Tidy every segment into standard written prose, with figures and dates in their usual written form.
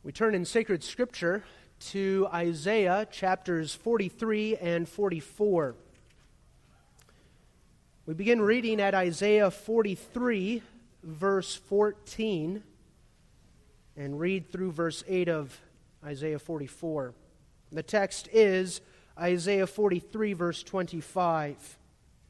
We turn in sacred scripture to Isaiah chapters 43 and 44. We begin reading at Isaiah 43, verse 14, and read through verse 8 of Isaiah 44. The text is Isaiah 43, verse 25.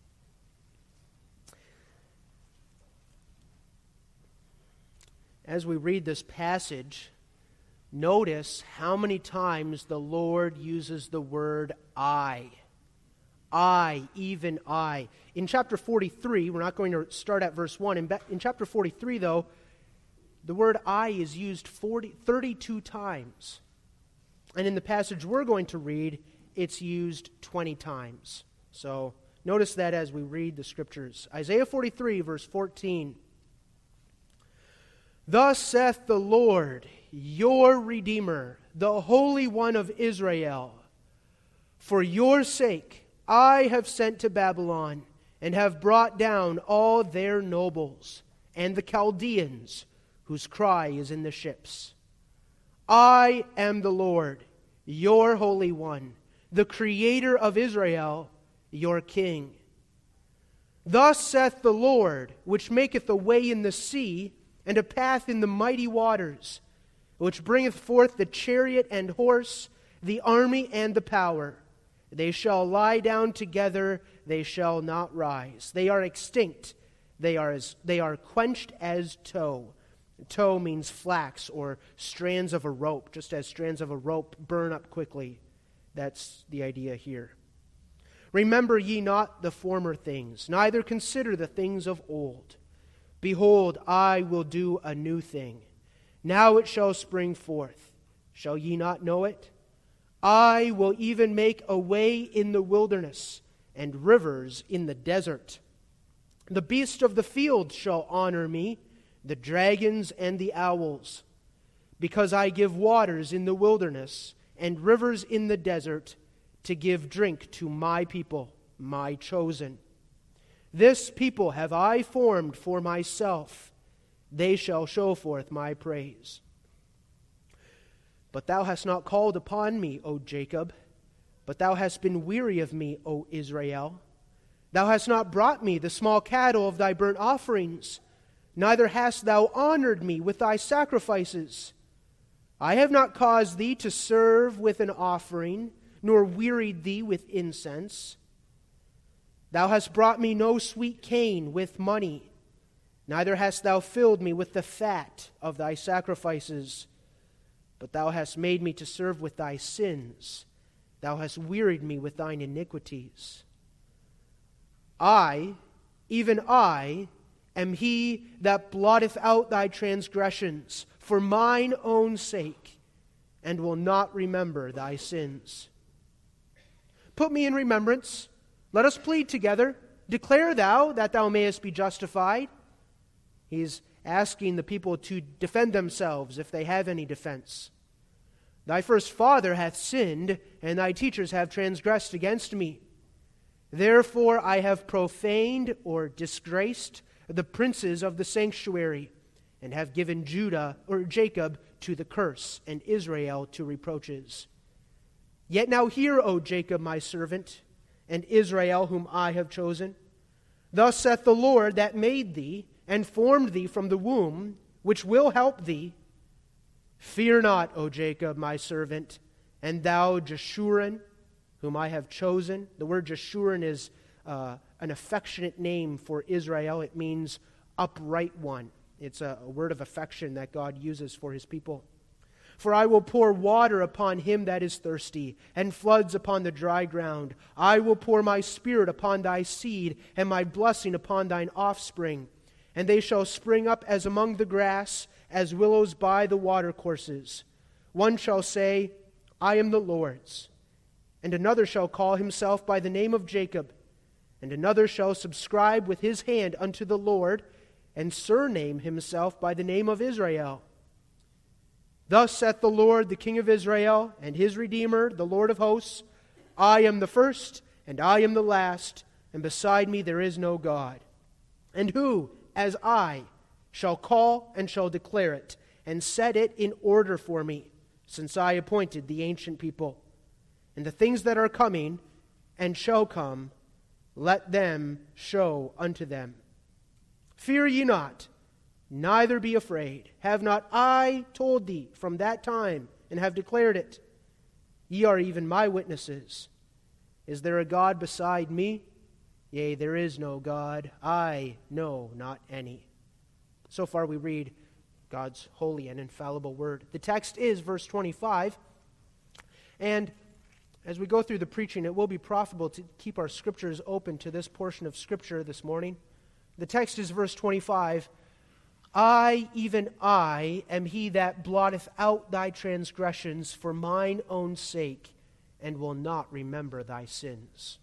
As we read this passage, notice how many times the Lord uses the word I. I, even I. In chapter 43, we're not going to start at verse 1. In chapter 43, though, the word I is used 32 times. And in the passage we're going to read, it's used 20 times. So notice that as we read the scriptures. Isaiah 43, verse 14. Thus saith the Lord, your Redeemer, the Holy One of Israel, for your sake I have sent to Babylon, and have brought down all their nobles, and the Chaldeans, whose cry is in the ships. I am the Lord, your Holy One, the Creator of Israel, your King. Thus saith the Lord, which maketh a way in the sea, and a path in the mighty waters, which bringeth forth the chariot and horse, the army and the power. They shall lie down together, they shall not rise. They are extinct, they are quenched as tow. Tow means flax or strands of a rope, just as strands of a rope burn up quickly. That's the idea here. Remember ye not the former things, neither consider the things of old. Behold, I will do a new thing. Now it shall spring forth. Shall ye not know it? I will even make a way in the wilderness, and rivers in the desert. The beasts of the field shall honor me, the dragons and the owls, because I give waters in the wilderness, and rivers in the desert, to give drink to my people, my chosen. This people have I formed for myself. They shall show forth my praise. But thou hast not called upon me, O Jacob, but thou hast been weary of me, O Israel. Thou hast not brought me the small cattle of thy burnt offerings, neither hast thou honored me with thy sacrifices. I have not caused thee to serve with an offering, nor wearied thee with incense. Thou hast brought me no sweet cane with money, neither hast thou filled me with the fat of thy sacrifices. But thou hast made me to serve with thy sins. Thou hast wearied me with thine iniquities. I, even I, am he that blotteth out thy transgressions for mine own sake, and will not remember thy sins. Put me in remembrance. Let us plead together. Declare thou that thou mayest be justified. He's asking the people to defend themselves if they have any defense. Thy first father hath sinned, and thy teachers have transgressed against me. Therefore I have profaned or disgraced the princes of the sanctuary, and have given Jacob to the curse, and Israel to reproaches. Yet now hear, O Jacob my servant, and Israel whom I have chosen. Thus saith the Lord that made thee, and formed thee from the womb, which will help thee. Fear not, O Jacob, my servant, and thou, Jeshurun, whom I have chosen. The word Jeshurun is an affectionate name for Israel. It means upright one. It's a word of affection that God uses for his people. For I will pour water upon him that is thirsty, and floods upon the dry ground. I will pour my spirit upon thy seed, and my blessing upon thine offspring. And they shall spring up as among the grass, as willows by the watercourses. One shall say, I am the Lord's. And another shall call himself by the name of Jacob. And another shall subscribe with his hand unto the Lord, and surname himself by the name of Israel. Thus saith the Lord, the King of Israel, and his Redeemer, the Lord of hosts, I am the first, and I am the last, and beside me there is no God. And who, as I, shall call and shall declare it, and set it in order for me, since I appointed the ancient people. And the things that are coming and shall come, let them show unto them. Fear ye not, neither be afraid. Have not I told thee from that time, and have declared it? Ye are even my witnesses. Is there a God beside me? Yea, there is no God. I know not any. So far we read God's holy and infallible word. The text is verse 25. And as we go through the preaching, it will be profitable to keep our scriptures open to this portion of Scripture this morning. The text is verse 25. I, even I, am he that blotteth out thy transgressions for mine own sake, and will not remember thy sins.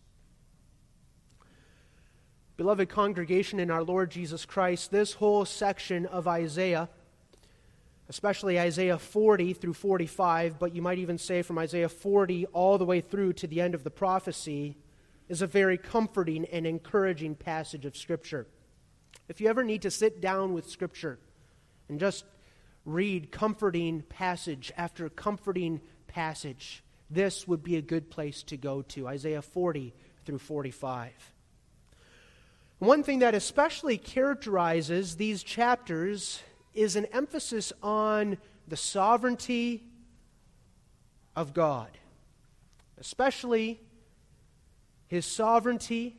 Beloved congregation in our Lord Jesus Christ, this whole section of Isaiah, especially Isaiah 40 through 45, but you might even say from Isaiah 40 all the way through to the end of the prophecy, is a very comforting and encouraging passage of Scripture. If you ever need to sit down with Scripture and just read comforting passage after comforting passage, this would be a good place to go to, Isaiah 40 through 45. One thing that especially characterizes these chapters is an emphasis on the sovereignty of God, especially His sovereignty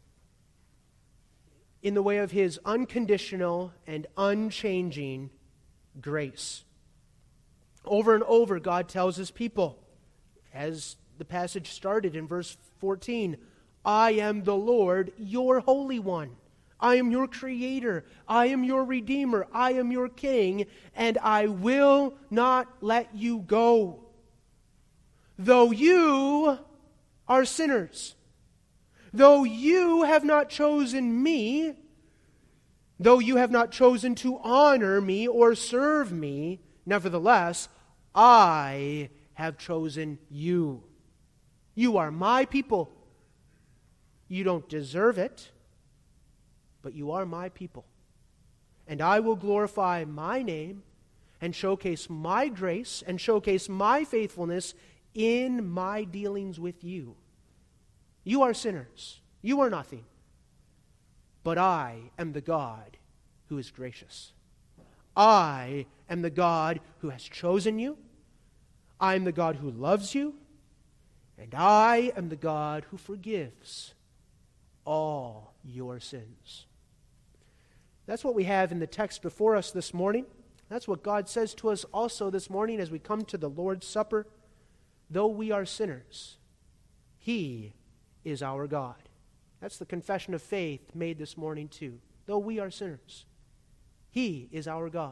in the way of His unconditional and unchanging grace. Over and over, God tells His people, as the passage started in verse 14, I am the Lord, your Holy One. I am your Creator. I am your Redeemer. I am your King, and I will not let you go. Though you are sinners, though you have not chosen me, though you have not chosen to honor me or serve me, nevertheless, I have chosen you. You are my people. You don't deserve it, but you are my people. And I will glorify my name and showcase my grace and showcase my faithfulness in my dealings with you. You are sinners. You are nothing. But I am the God who is gracious. I am the God who has chosen you. I am the God who loves you. And I am the God who forgives all your sins. That's what we have in the text before us this morning. That's what God says to us also this morning as we come to the Lord's Supper. Though we are sinners, He is our God. That's the confession of faith made this morning too. Though we are sinners, He is our God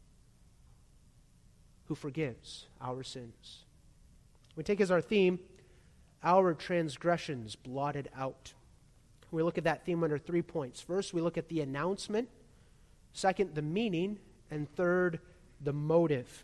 who forgives our sins. We take as our theme, our transgressions blotted out. We look at that theme under 3 points. First, we look at the announcement. Second, the meaning. And third, the motive.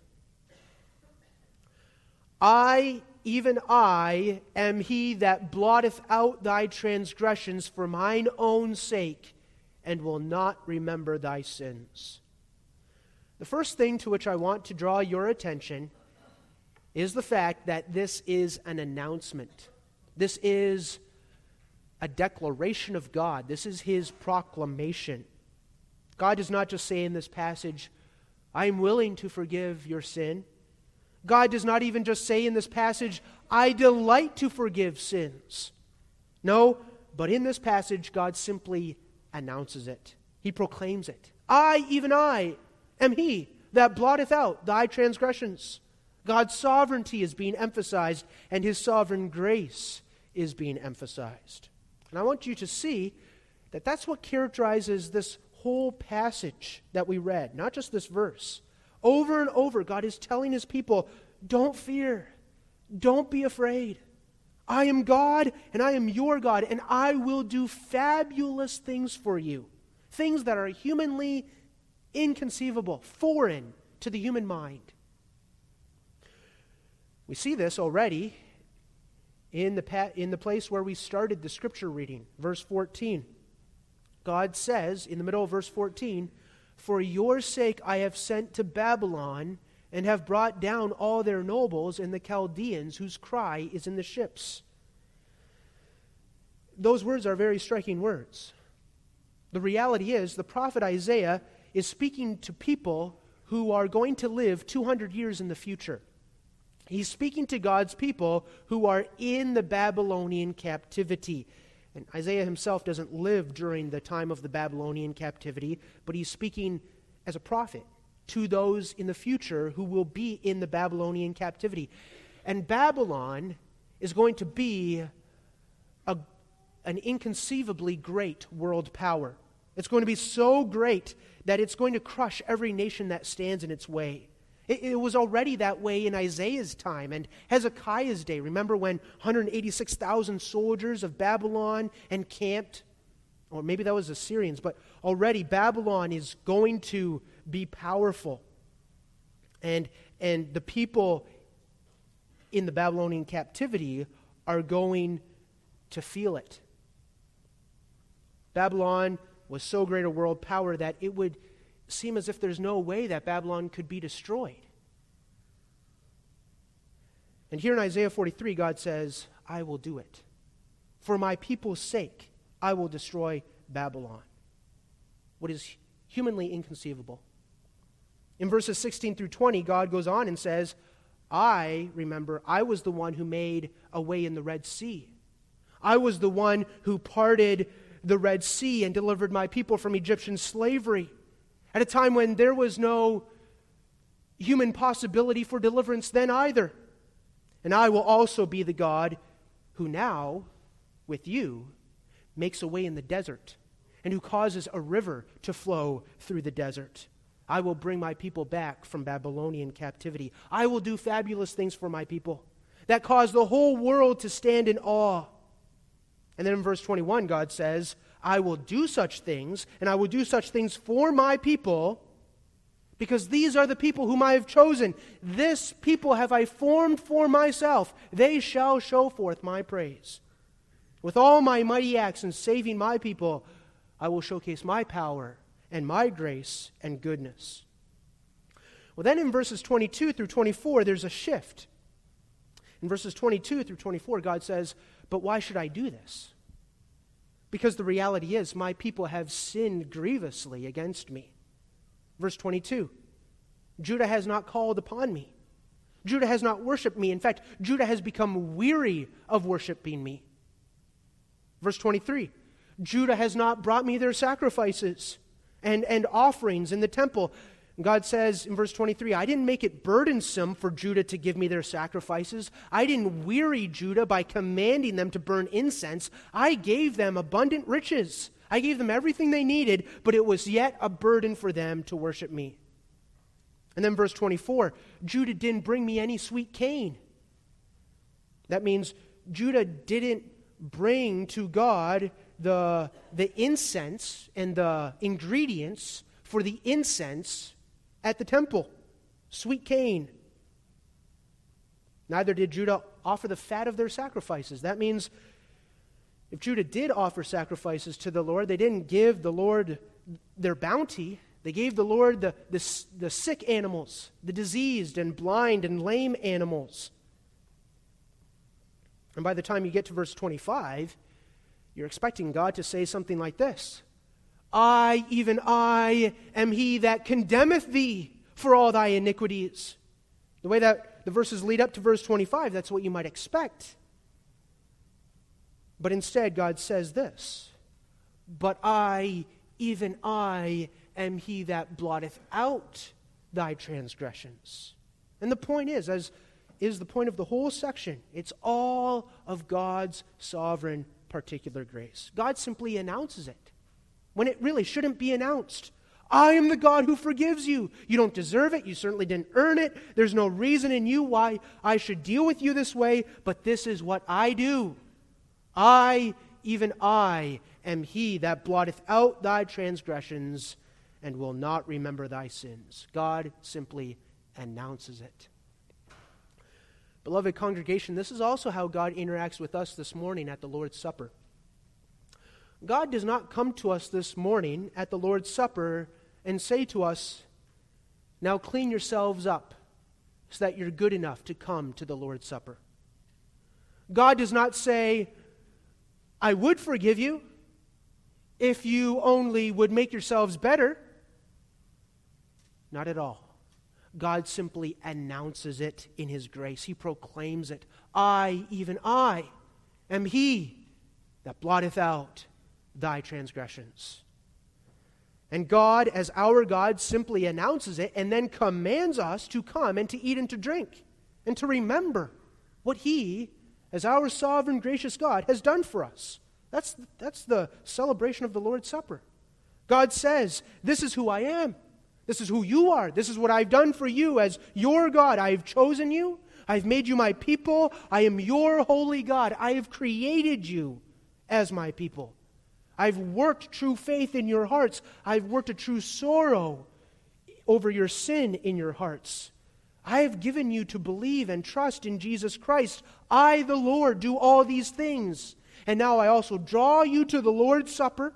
I, even I, am he that blotteth out thy transgressions for mine own sake, and will not remember thy sins. The first thing to which I want to draw your attention is the fact that this is an announcement. This is a declaration of God. This is His proclamation. God does not just say in this passage, I am willing to forgive your sin. God does not even just say in this passage, I delight to forgive sins. No, but in this passage, God simply announces it. He proclaims it. I, even I, am He that blotteth out thy transgressions. God's sovereignty is being emphasized, and His sovereign grace is being emphasized. And I want you to see that that's what characterizes this whole passage that we read, not just this verse. Over and over, God is telling His people, don't fear, don't be afraid. I am God, and I am your God, and I will do fabulous things for you. Things that are humanly inconceivable, foreign to the human mind. We see this already in the place where we started the scripture reading, verse 14. God says, in the middle of verse 14, For your sake I have sent to Babylon and have brought down all their nobles and the Chaldeans whose cry is in the ships. Those words are very striking words. The reality is, the prophet Isaiah is speaking to people who are going to live 200 years in the future. He's speaking to God's people who are in the Babylonian captivity. And Isaiah himself doesn't live during the time of the Babylonian captivity, but he's speaking as a prophet to those in the future who will be in the Babylonian captivity. And Babylon is going to be an inconceivably great world power. It's going to be so great that it's going to crush every nation that stands in its way. It was already that way in Isaiah's time and Hezekiah's day. Remember when 186,000 soldiers of Babylon encamped? Or maybe that was Assyrians, but already Babylon is going to be powerful. And the people in the Babylonian captivity are going to feel it. Babylon was so great a world power that it would seem as if there's no way that Babylon could be destroyed. And here in Isaiah 43, God says, I will do it. For my people's sake, I will destroy Babylon. What is humanly inconceivable. In verses 16 through 20, God goes on and says, I was the one who made a way in the Red Sea. I was the one who parted the Red Sea and delivered my people from Egyptian slavery at a time when there was no human possibility for deliverance then either. And I will also be the God who now, with you, makes a way in the desert and who causes a river to flow through the desert. I will bring my people back from Babylonian captivity. I will do fabulous things for my people that cause the whole world to stand in awe. And then in verse 21, God says, I will do such things, and I will do such things for my people, because these are the people whom I have chosen. This people have I formed for myself. They shall show forth my praise. With all my mighty acts in saving my people, I will showcase my power and my grace and goodness. Well, then in verses 22 through 24, there's a shift. In verses 22 through 24, God says, but why should I do this? Because the reality is, my people have sinned grievously against me. Verse 22, Judah has not called upon me. Judah has not worshipped me. In fact, Judah has become weary of worshiping me. Verse 23, Judah has not brought me their sacrifices and offerings in the temple. God says in verse 23, I didn't make it burdensome for Judah to give me their sacrifices. I didn't weary Judah by commanding them to burn incense. I gave them abundant riches. I gave them everything they needed, but it was yet a burden for them to worship me. And then verse 24, Judah didn't bring me any sweet cane. That means Judah didn't bring to God the incense and the ingredients for the incense at the temple. Sweet cane. Neither did Judah offer the fat of their sacrifices. That means if Judah did offer sacrifices to the Lord, they didn't give the Lord their bounty. They gave the Lord the sick animals, the diseased and blind and lame animals. And by the time you get to verse 25, you're expecting God to say something like this. I, even I, am he that condemneth thee for all thy iniquities. The way that the verses lead up to verse 25, that's what you might expect. But instead, God says this, but I, even I, am he that blotteth out thy transgressions. And the point is, as is the point of the whole section, it's all of God's sovereign particular grace. God simply announces it when it really shouldn't be announced. I am the God who forgives you. You don't deserve it. You certainly didn't earn it. There's no reason in you why I should deal with you this way, but this is what I do. I, even I, am he that blotteth out thy transgressions and will not remember thy sins. God simply announces it. Beloved congregation, this is also how God interacts with us this morning at the Lord's Supper. God does not come to us this morning at the Lord's Supper and say to us, now clean yourselves up so that you're good enough to come to the Lord's Supper. God does not say, I would forgive you if you only would make yourselves better. Not at all. God simply announces it in His grace. He proclaims it. I, even I, am He that blotteth out thy transgressions. And God, as our God, simply announces it and then commands us to come and to eat and to drink and to remember what He, as our sovereign, gracious God, has done for us. That's the celebration of the Lord's Supper. God says, this is who I am. This is who you are. This is what I've done for you as your God. I have chosen you. I've made you my people. I am your holy God. I have created you as my people. I've worked true faith in your hearts. I've worked a true sorrow over your sin in your hearts. I have given you to believe and trust in Jesus Christ. I, the Lord, do all these things. And now I also draw you to the Lord's Supper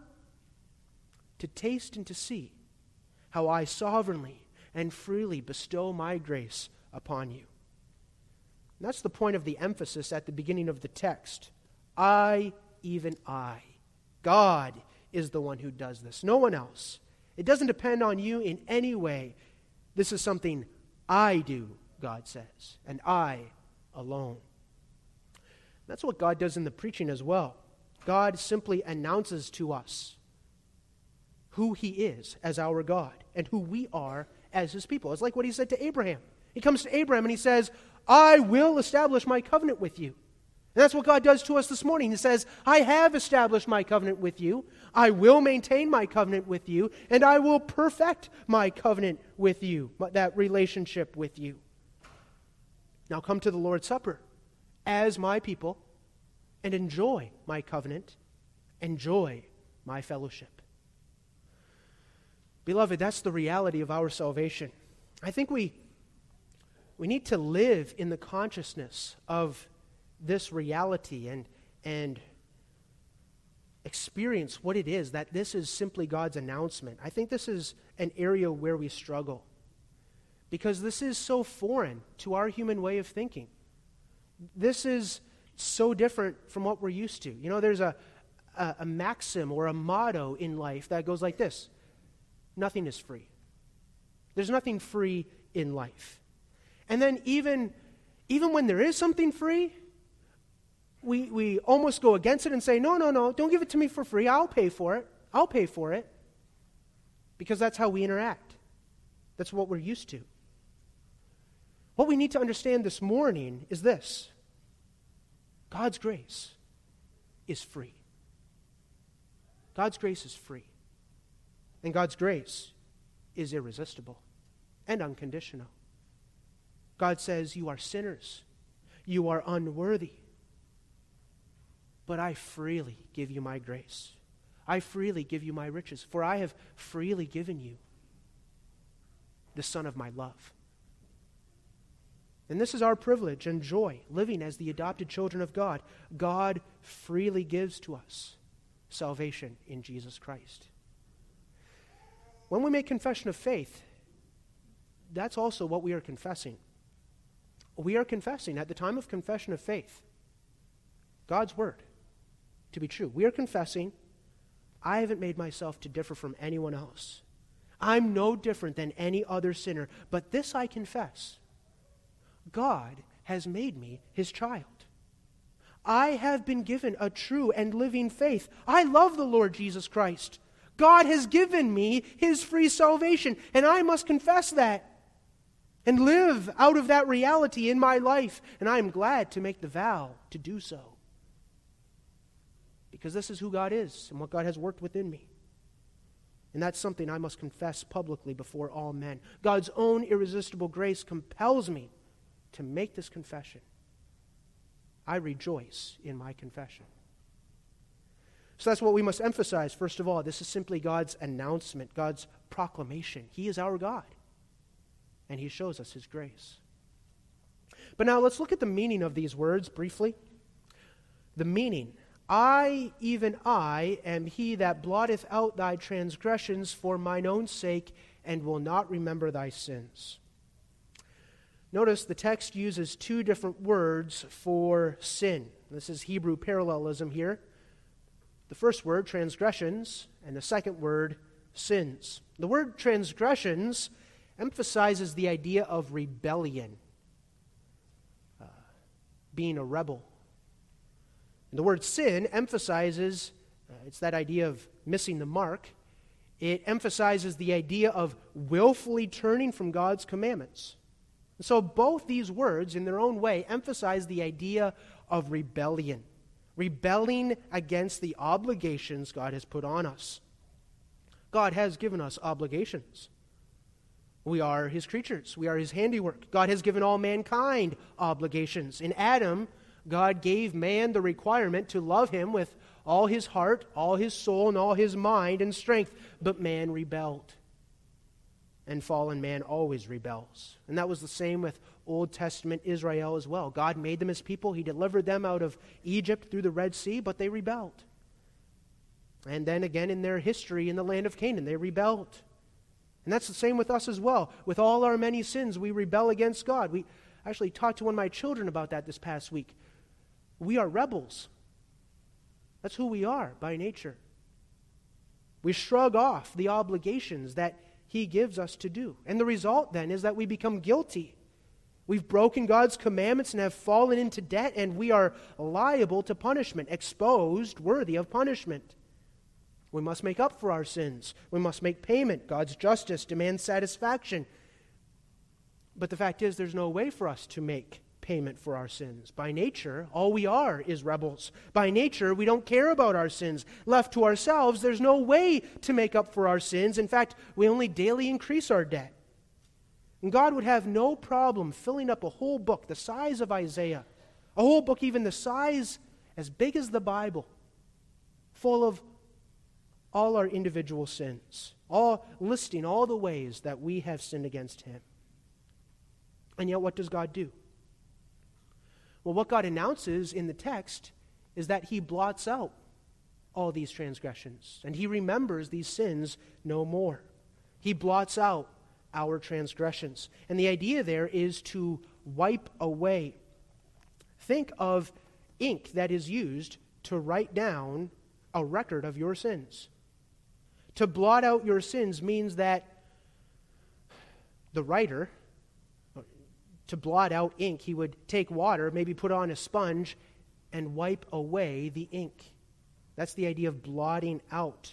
to taste and to see how I sovereignly and freely bestow my grace upon you. And that's the point of the emphasis at the beginning of the text. I, even I. God is the one who does this, no one else. It doesn't depend on you in any way. This is something I do, God says, and I alone. That's what God does in the preaching as well. God simply announces to us who He is as our God and who we are as His people. It's like what He said to Abraham. He comes to Abraham and He says, I will establish my covenant with you. And that's what God does to us this morning. He says, I have established my covenant with you. I will maintain my covenant with you. And I will perfect my covenant with you, that relationship with you. Now come to the Lord's Supper as my people and enjoy my covenant, enjoy my fellowship. Beloved, that's the reality of our salvation. I think we need to live in the consciousness of this reality and experience what it is, that this is simply God's announcement. I think this is an area where we struggle because this is so foreign to our human way of thinking. This is so different from what we're used to. You know, there's a maxim or a motto in life that goes like this: nothing is free. There's nothing free in life. And then even when there is something free, we almost go against it and say, no, don't give it to me for free. I'll pay for it. Because that's how we interact. That's what we're used to. What we need to understand this morning is this: God's grace is free. God's grace is free. And God's grace is irresistible and unconditional. God says, you are sinners. You are unworthy. But I freely give you my grace. I freely give you my riches, for I have freely given you the Son of my love. And this is our privilege and joy, living as the adopted children of God. God freely gives to us salvation in Jesus Christ. When we make confession of faith, that's also what we are confessing. We are confessing at the time of confession of faith God's word to be true. We are confessing, I haven't made myself to differ from anyone else. I'm no different than any other sinner, but this I confess: God has made me His child. I have been given a true and living faith. I love the Lord Jesus Christ. God has given me His free salvation, and I must confess that and live out of that reality in my life, and I am glad to make the vow to do so. Because this is who God is and what God has worked within me. And that's something I must confess publicly before all men. God's own irresistible grace compels me to make this confession. I rejoice in my confession. So that's what we must emphasize. First of all, this is simply God's announcement, God's proclamation. He is our God, and He shows us His grace. But now let's look at the meaning of these words briefly. The meaning, I, even I, am he that blotteth out thy transgressions for mine own sake, and will not remember thy sins. Notice the text uses two different words for sin. This is Hebrew parallelism here. The first word, transgressions, and the second word, sins. The word transgressions emphasizes the idea of rebellion, being a rebel. And the word sin emphasizes, it's that idea of missing the mark. It emphasizes the idea of willfully turning from God's commandments. And so both these words, in their own way, emphasize the idea of rebellion, rebelling against the obligations God has put on us. God has given us obligations. We are His creatures. We are His handiwork. God has given all mankind obligations. In Adam, God gave man the requirement to love Him with all his heart, all his soul, and all his mind and strength. But man rebelled. And fallen man always rebels. And that was the same with Old Testament Israel as well. God made them His people. He delivered them out of Egypt through the Red Sea, but they rebelled. And then again in their history in the land of Canaan, they rebelled. And that's the same with us as well. With all our many sins, we rebel against God. We actually talked to one of my children about that this past week. We are rebels. That's who we are by nature. We shrug off the obligations that He gives us to do. And the result then is that we become guilty. We've broken God's commandments and have fallen into debt, and we are liable to punishment, exposed, worthy of punishment. We must make up for our sins. We must make payment. God's justice demands satisfaction. But the fact is, there's no way for us to make payment for our sins. By nature, all we are is rebels. By nature, we don't care about our sins. Left to ourselves, there's no way to make up for our sins. In fact, we only daily increase our debt. And God would have no problem filling up a whole book the size of Isaiah, a whole book even the size as big as the Bible, full of all our individual sins, all listing all the ways that we have sinned against Him. And yet, what does God do? Well, what God announces in the text is that He blots out all these transgressions, and He remembers these sins no more. He blots out our transgressions. And the idea there is to wipe away. Think of ink that is used to write down a record of your sins. To blot out your sins means that the writer, to blot out ink, he would take water, maybe put on a sponge, and wipe away the ink. That's the idea of blotting out.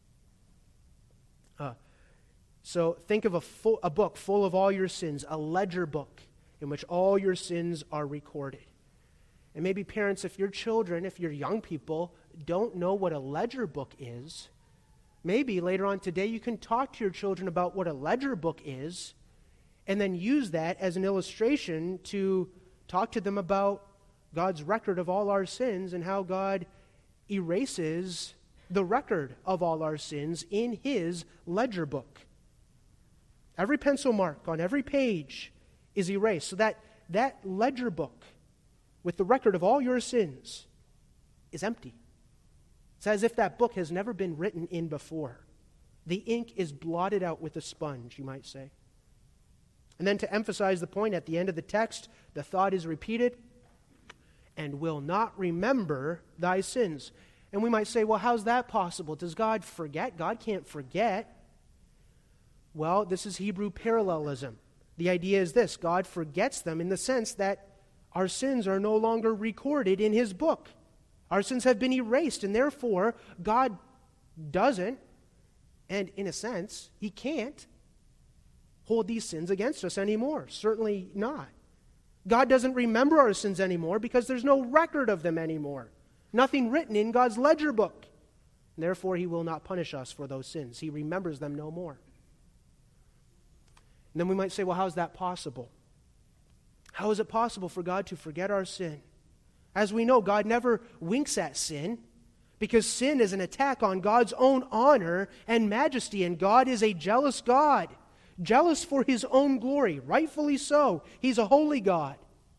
So think of a book full of all your sins, a ledger book in which all your sins are recorded. And maybe parents, if your children, if your young people don't know what a ledger book is, maybe later on today you can talk to your children about what a ledger book is, and then use that as an illustration to talk to them about God's record of all our sins and how God erases the record of all our sins in His ledger book. Every pencil mark on every page is erased, so that ledger book with the record of all your sins is empty. It's as if that book has never been written in before. The ink is blotted out with a sponge, you might say. And then to emphasize the point, at the end of the text, the thought is repeated, and will not remember thy sins. And we might say, well, how's that possible? Does God forget? God can't forget. Well, this is Hebrew parallelism. The idea is this: God forgets them in the sense that our sins are no longer recorded in His book. Our sins have been erased, and therefore God doesn't, and in a sense, He can't hold these sins against us anymore. Certainly not. God doesn't remember our sins anymore because there's no record of them anymore. Nothing written in God's ledger book. And therefore, He will not punish us for those sins. He remembers them no more. And then we might say, well, how is that possible? How is it possible for God to forget our sin? As we know, God never winks at sin, because sin is an attack on God's own honor and majesty, and God is a jealous God, jealous for His own glory, rightfully so. He's a holy God.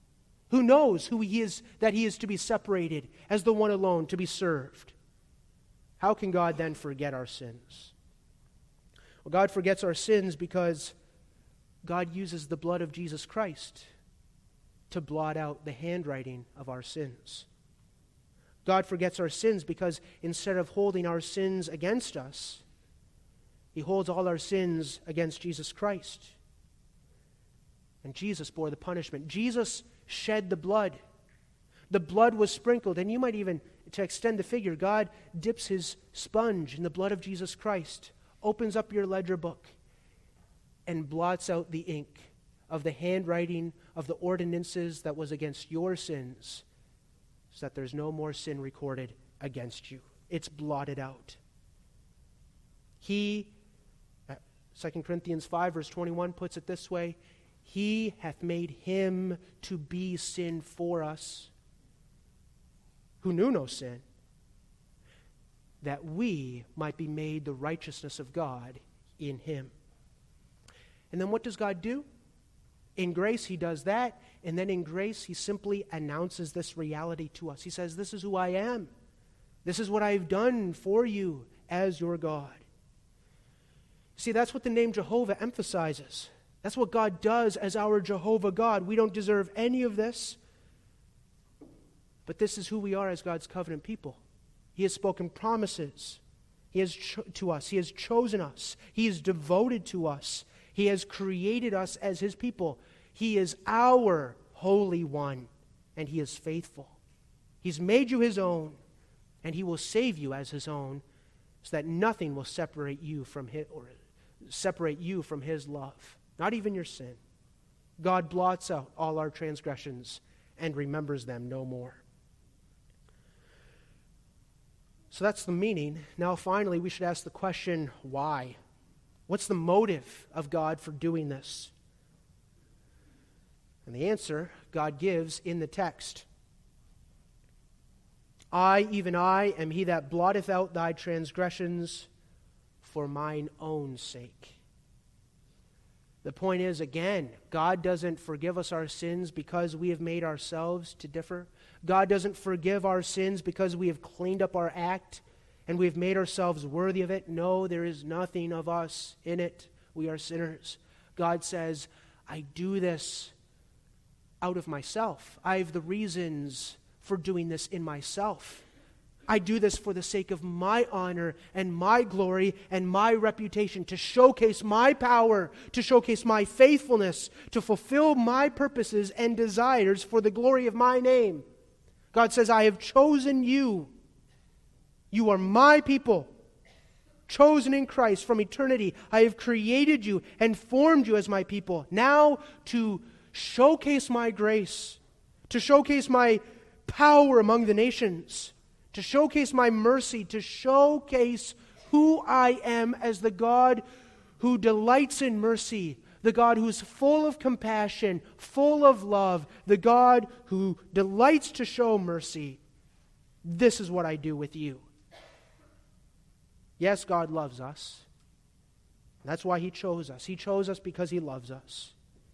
who knows who he is, that he is to be separated as the one alone to be served. How can God then forget our sins? Well, God forgets our sins because God uses the blood of Jesus Christ to blot out the handwriting of our sins. God forgets our sins because instead of holding our sins against us, he holds all our sins against Jesus Christ. And Jesus bore the punishment. Jesus shed the blood. The blood was sprinkled. And you might even, to extend the figure, God dips his sponge in the blood of Jesus Christ, opens up your ledger book, and blots out the ink of the handwriting of the ordinances that was against your sins, so that there's no more sin recorded against you. It's blotted out. He, 2 Corinthians 5 verse 21 puts it this way, he hath made him to be sin for us, who knew no sin, that we might be made the righteousness of God in him. And then what does God do? In grace, he does that, and then in grace, he simply announces this reality to us. He says, this is who I am. This is what I've done for you as your God. See, that's what the name Jehovah emphasizes. That's what God does as our Jehovah God. We don't deserve any of this, but this is who we are as God's covenant people. He has spoken promises. He has to us. He has chosen us. He is devoted to us. He has created us as his people. He is our Holy One, and he is faithful. He's made you his own, and he will save you as his own, so that nothing will separate you from his love, not even your sin. God blots out all our transgressions and remembers them no more. So that's the meaning. Now finally, we should ask the question, why? What's the motive of God for doing this? And the answer God gives in the text. I, even I, am he that blotteth out thy transgressions for mine own sake. The point is, again, God doesn't forgive us our sins because we have made ourselves to differ. God doesn't forgive our sins because we have cleaned up our act and we have made ourselves worthy of it. No, there is nothing of us in it. We are sinners. God says, I do this out of myself. I have the reasons for doing this in myself. I do this for the sake of my honor and my glory and my reputation, to showcase my power, to showcase my faithfulness, to fulfill my purposes and desires for the glory of my name. God says, I have chosen you. You are my people, chosen in Christ from eternity. I have created you and formed you as my people. Now to showcase my grace, to showcase my power among the nations, to showcase my mercy, to showcase who I am as the God who delights in mercy, the God who is full of compassion, full of love, the God who delights to show mercy. This is what I do with you. Yes, God loves us. That's why he chose us. He chose us because he loves us.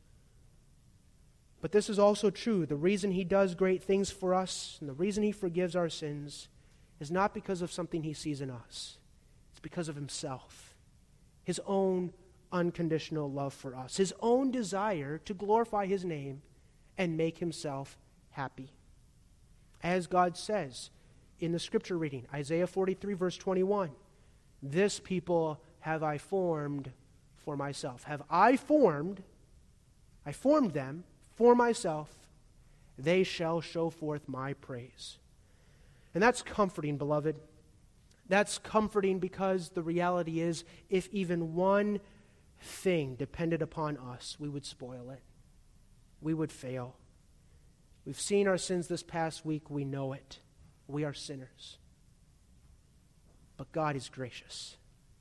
But this is also true. The reason he does great things for us and the reason he forgives our sins is not because of something he sees in us. It's because of himself, his own unconditional love for us, his own desire to glorify his name and make himself happy. As God says in the scripture reading, Isaiah 43 verse 21, this people have I formed for myself. Have I formed them for myself, they shall show forth my praise. And that's comforting, beloved. That's comforting because the reality is, if even one thing depended upon us, we would spoil it. We would fail. We've seen our sins this past week. We know it. We are sinners. But God is gracious.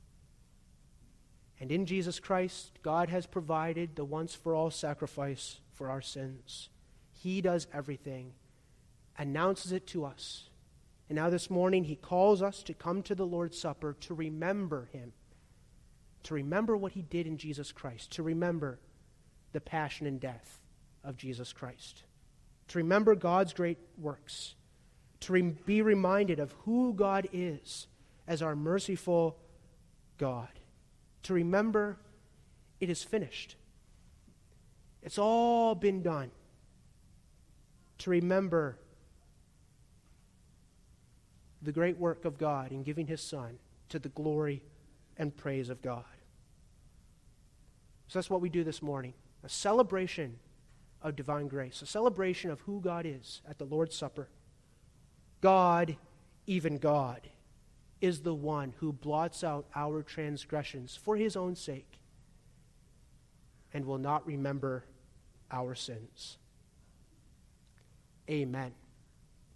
And in Jesus Christ, God has provided the once-for-all sacrifice for our sins. He does everything, announces it to us. And now this morning, he calls us to come to the Lord's Supper to remember him, to remember what he did in Jesus Christ, to remember the passion and death of Jesus Christ. to remember God's great works, to be reminded of who God is as our merciful God, to remember it is finished. It's all been done. To remember the great work of God in giving his Son to the glory and praise of God. So that's what we do this morning, a celebration of divine grace, a celebration of who God is at the Lord's Supper. God, even God, is the one who blots out our transgressions for his own sake and will not remember our sins. Amen.